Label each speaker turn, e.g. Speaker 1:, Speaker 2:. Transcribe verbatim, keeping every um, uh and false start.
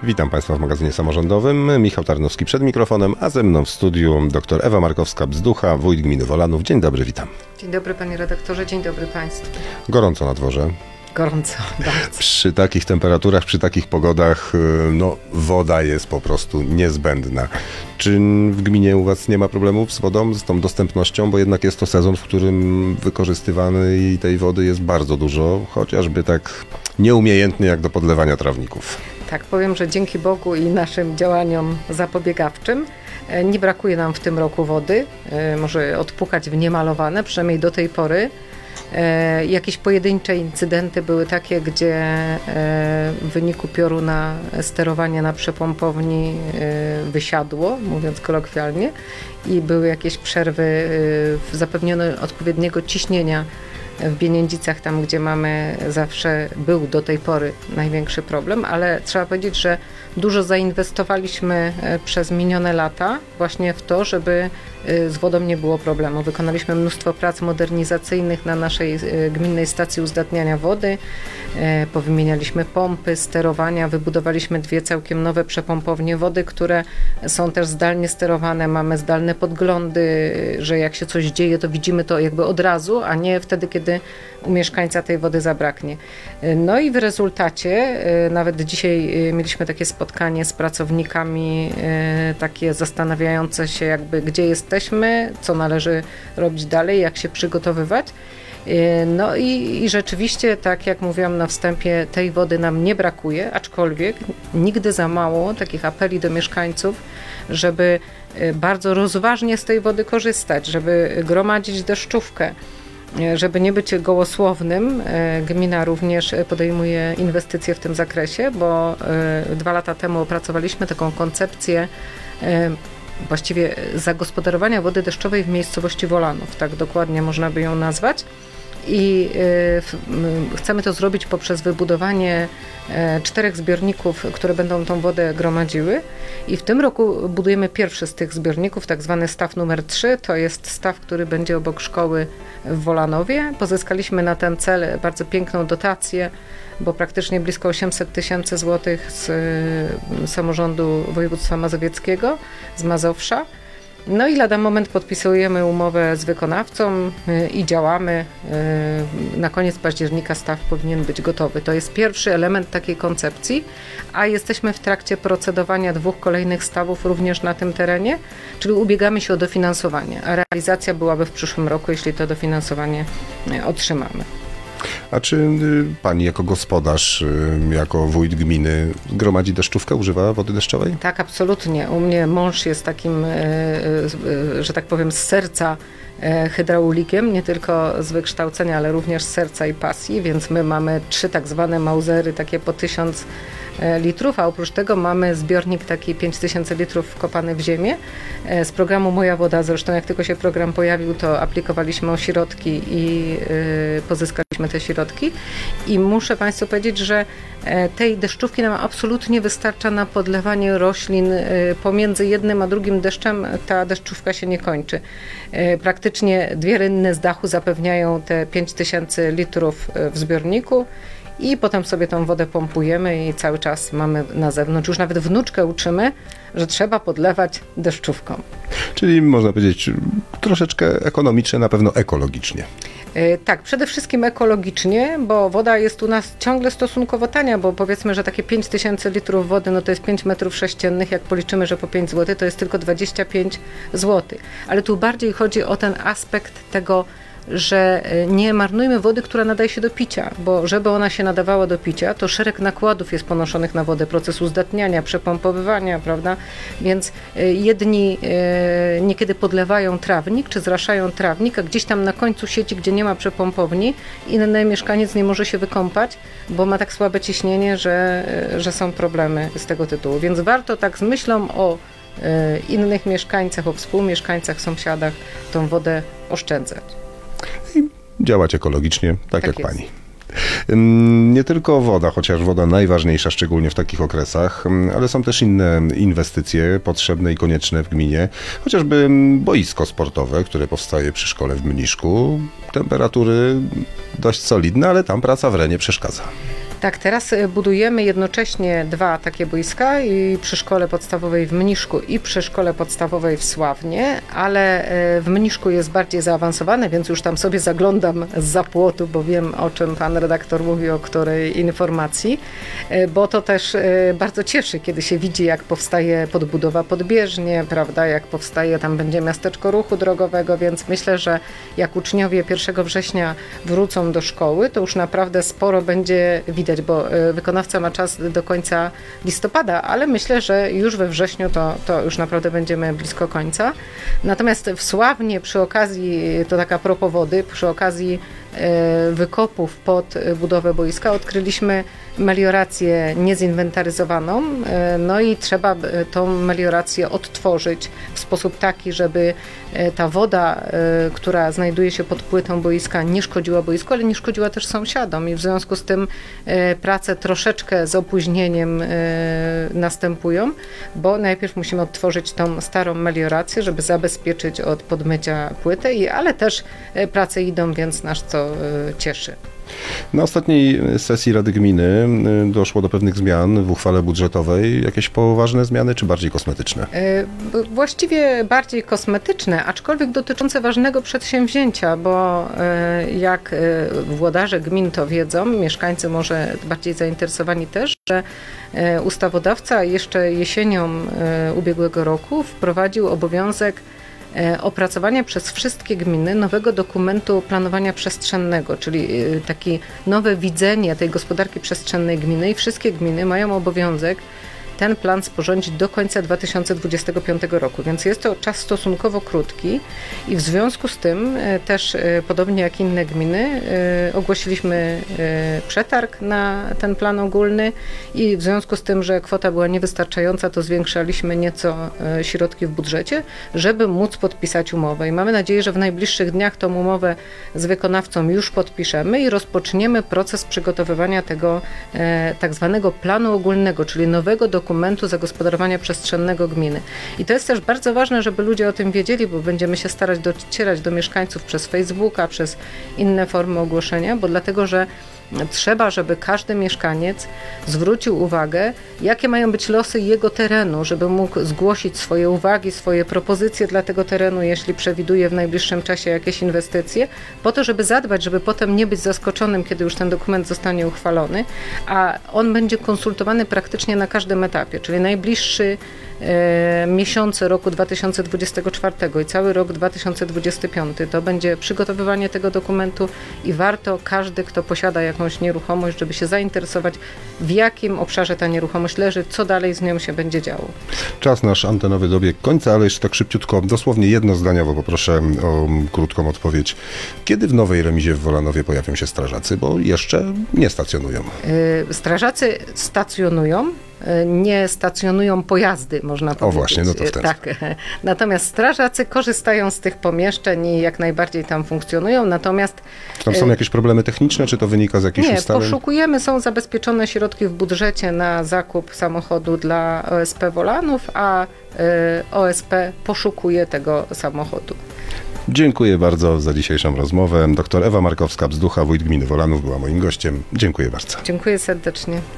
Speaker 1: Witam Państwa w magazynie samorządowym. Michał Tarnowski przed mikrofonem, a ze mną w studiu dr Ewa Markowska-Bzducha, wójt gminy Wolanów. Dzień dobry, witam.
Speaker 2: Dzień dobry panie redaktorze, dzień dobry państwu.
Speaker 1: Gorąco na dworze.
Speaker 2: Gorąco, bardzo.
Speaker 1: Przy takich temperaturach, przy takich pogodach, no woda jest po prostu niezbędna. Czy w gminie u Was nie ma problemów z wodą, z tą dostępnością, bo jednak jest to sezon, w którym wykorzystywanej tej wody jest bardzo dużo, chociażby tak nieumiejętnie jak do podlewania trawników.
Speaker 2: Tak, powiem, że dzięki Bogu i naszym działaniom zapobiegawczym nie brakuje nam w tym roku wody. Może odpukać w niemalowane, przynajmniej do tej pory. Jakieś pojedyncze incydenty były takie, gdzie w wyniku pioruna sterowanie na przepompowni wysiadło, mówiąc kolokwialnie, i były jakieś przerwy w zapewnieniu odpowiedniego ciśnienia w Bieniędzicach, tam gdzie mamy zawsze, był do tej pory największy problem, ale trzeba powiedzieć, że dużo zainwestowaliśmy przez minione lata właśnie w to, żeby z wodą nie było problemu. Wykonaliśmy mnóstwo prac modernizacyjnych na naszej gminnej stacji uzdatniania wody, powymienialiśmy pompy, sterowania, wybudowaliśmy dwie całkiem nowe przepompownie wody, które są też zdalnie sterowane, mamy zdalne podglądy, że jak się coś dzieje, to widzimy to jakby od razu, a nie wtedy, kiedy u mieszkańca tej wody zabraknie. No i w rezultacie, nawet dzisiaj mieliśmy takie spotkanie z pracownikami, takie zastanawiające się jakby gdzie jesteśmy, co należy robić dalej, jak się przygotowywać. No i, i rzeczywiście, tak jak mówiłam na wstępie, tej wody nam nie brakuje, aczkolwiek nigdy za mało takich apeli do mieszkańców, żeby bardzo rozważnie z tej wody korzystać, żeby gromadzić deszczówkę. Żeby nie być gołosłownym, gmina również podejmuje inwestycje w tym zakresie, bo dwa lata temu opracowaliśmy taką koncepcję właściwie zagospodarowania wody deszczowej w miejscowości Wolanów, tak dokładnie można by ją nazwać. I chcemy to zrobić poprzez wybudowanie czterech zbiorników, które będą tą wodę gromadziły, i w tym roku budujemy pierwszy z tych zbiorników, tak zwany staw numer trzy. To jest staw, który będzie obok szkoły w Wolanowie. Pozyskaliśmy na ten cel bardzo piękną dotację, bo praktycznie blisko osiemset tysięcy złotych z samorządu województwa mazowieckiego, z Mazowsza. No i lada moment podpisujemy umowę z wykonawcą i działamy. Na koniec października staw powinien być gotowy. To jest pierwszy element takiej koncepcji, a jesteśmy w trakcie procedowania dwóch kolejnych stawów również na tym terenie, czyli ubiegamy się o dofinansowanie, a realizacja byłaby w przyszłym roku, jeśli to dofinansowanie otrzymamy.
Speaker 1: A czy pani jako gospodarz, jako wójt gminy gromadzi deszczówkę, używa wody deszczowej?
Speaker 2: Tak, absolutnie. U mnie mąż jest takim, że tak powiem, z serca hydraulikiem, nie tylko z wykształcenia, ale również z serca i pasji, więc my mamy trzy tak zwane mauzery, takie po tysiąc litrów, a oprócz tego mamy zbiornik taki pięć tysięcy litrów wkopany w ziemię. Z programu Moja Woda, zresztą jak tylko się program pojawił, to aplikowaliśmy o środki i pozyskaliśmy te środki. I muszę Państwu powiedzieć, że tej deszczówki nam absolutnie wystarcza na podlewanie roślin. Pomiędzy jednym a drugim deszczem ta deszczówka się nie kończy. Praktycznie dwie rynny z dachu zapewniają te pięć tysięcy litrów w zbiorniku. I potem sobie tą wodę pompujemy i cały czas mamy na zewnątrz. Już nawet wnuczkę uczymy, że trzeba podlewać deszczówką.
Speaker 1: Czyli można powiedzieć troszeczkę ekonomicznie, na pewno ekologicznie.
Speaker 2: Yy, tak, przede wszystkim ekologicznie, bo woda jest u nas ciągle stosunkowo tania, bo powiedzmy, że takie pięć tysięcy litrów wody, no to jest pięć metrów sześciennych, jak policzymy, że po pięć złotych, to jest tylko dwadzieścia pięć złotych. Ale tu bardziej chodzi o ten aspekt tego, że nie marnujmy wody, która nadaje się do picia, bo żeby ona się nadawała do picia, to szereg nakładów jest ponoszonych na wodę, proces uzdatniania, przepompowywania, prawda? Więc jedni niekiedy podlewają trawnik, czy zraszają trawnik, a gdzieś tam na końcu sieci, gdzie nie ma przepompowni, inny mieszkaniec nie może się wykąpać, bo ma tak słabe ciśnienie, że, że są problemy z tego tytułu. Więc warto tak z myślą o innych mieszkańcach, o współmieszkańcach, sąsiadach tą wodę oszczędzać.
Speaker 1: I działać ekologicznie, tak, tak jak
Speaker 2: jest.
Speaker 1: pani. Nie tylko woda, chociaż woda najważniejsza, szczególnie w takich okresach, ale są też inne inwestycje potrzebne i konieczne w gminie. Chociażby boisko sportowe, które powstaje przy szkole w Mniszku. Temperatury dość solidne, ale tam praca w re nie przeszkadza.
Speaker 2: Tak, teraz budujemy jednocześnie dwa takie boiska i przy szkole podstawowej w Mniszku i przy szkole podstawowej w Sławnie, ale w Mniszku jest bardziej zaawansowane, więc już tam sobie zaglądam zza płotu, bo wiem, o czym pan redaktor mówi, o której informacji, bo to też bardzo cieszy, kiedy się widzi, jak powstaje podbudowa podbieżnie, prawda, jak powstaje, tam będzie miasteczko ruchu drogowego, więc myślę, że jak uczniowie pierwszego września wrócą do szkoły, to już naprawdę sporo będzie widać, bo wykonawca ma czas do końca listopada, ale myślę, że już we wrześniu to, to już naprawdę będziemy blisko końca. Natomiast w Sławnie przy okazji, to taka propos wody, przy okazji wykopów pod budowę boiska odkryliśmy meliorację niezinwentaryzowaną, no i trzeba tą meliorację odtworzyć w sposób taki, żeby ta woda, która znajduje się pod płytą boiska, nie szkodziła boisku, ale nie szkodziła też sąsiadom i w związku z tym prace troszeczkę z opóźnieniem następują, bo najpierw musimy odtworzyć tą starą meliorację, żeby zabezpieczyć od podmycia płytę, ale też prace idą, więc nas to cieszy.
Speaker 1: Na ostatniej sesji Rady Gminy doszło do pewnych zmian w uchwale budżetowej. Jakieś poważne zmiany, czy bardziej kosmetyczne?
Speaker 2: Właściwie bardziej kosmetyczne, aczkolwiek dotyczące ważnego przedsięwzięcia, bo jak włodarze gmin to wiedzą, mieszkańcy może bardziej zainteresowani też, że ustawodawca jeszcze jesienią ubiegłego roku wprowadził obowiązek opracowania przez wszystkie gminy nowego dokumentu planowania przestrzennego, czyli takie nowe widzenie tej gospodarki przestrzennej gminy i wszystkie gminy mają obowiązek ten plan sporządzić do końca dwa tysiące dwudziestego piątego roku, więc jest to czas stosunkowo krótki i w związku z tym też podobnie jak inne gminy ogłosiliśmy przetarg na ten plan ogólny i w związku z tym, że kwota była niewystarczająca, to zwiększaliśmy nieco środki w budżecie, żeby móc podpisać umowę i mamy nadzieję, że w najbliższych dniach tą umowę z wykonawcą już podpiszemy i rozpoczniemy proces przygotowywania tego tak zwanego planu ogólnego, czyli nowego dokumentu dokumentu zagospodarowania przestrzennego gminy. I to jest też bardzo ważne, żeby ludzie o tym wiedzieli, bo będziemy się starać docierać do mieszkańców przez Facebooka, przez inne formy ogłoszenia, bo dlatego, że trzeba, żeby każdy mieszkaniec zwrócił uwagę, jakie mają być losy jego terenu, żeby mógł zgłosić swoje uwagi, swoje propozycje dla tego terenu, jeśli przewiduje w najbliższym czasie jakieś inwestycje, po to, żeby zadbać, żeby potem nie być zaskoczonym, kiedy już ten dokument zostanie uchwalony, a on będzie konsultowany praktycznie na każdym etapie, czyli najbliższy e, miesiące roku dwa tysiące dwudziestego czwartego i cały rok dwa tysiące dwudziesty piąty to będzie przygotowywanie tego dokumentu i warto każdy, kto posiada jakąś nieruchomość, żeby się zainteresować, w jakim obszarze ta nieruchomość leży, co dalej z nią się będzie działo.
Speaker 1: Czas nasz antenowy dobiegł końca, ale jeszcze tak szybciutko, dosłownie jednozdaniowo poproszę o krótką odpowiedź. Kiedy w Nowej Remizie w Wolanowie pojawią się strażacy, bo jeszcze nie stacjonują?
Speaker 2: Yy, strażacy stacjonują, nie stacjonują pojazdy, można powiedzieć.
Speaker 1: O właśnie, no to w ten
Speaker 2: tak. Natomiast strażacy korzystają z tych pomieszczeń i jak najbardziej tam funkcjonują, natomiast...
Speaker 1: Tam są jakieś problemy techniczne, czy to wynika z jakichś
Speaker 2: nie,
Speaker 1: ustaleń? Nie,
Speaker 2: poszukujemy, są zabezpieczone środki w budżecie na zakup samochodu dla O S P Wolanów, a O S P poszukuje tego samochodu.
Speaker 1: Dziękuję bardzo za dzisiejszą rozmowę. Doktor Ewa Markowska-Bzducha, wójt gminy Wolanów, była moim gościem. Dziękuję bardzo.
Speaker 2: Dziękuję serdecznie.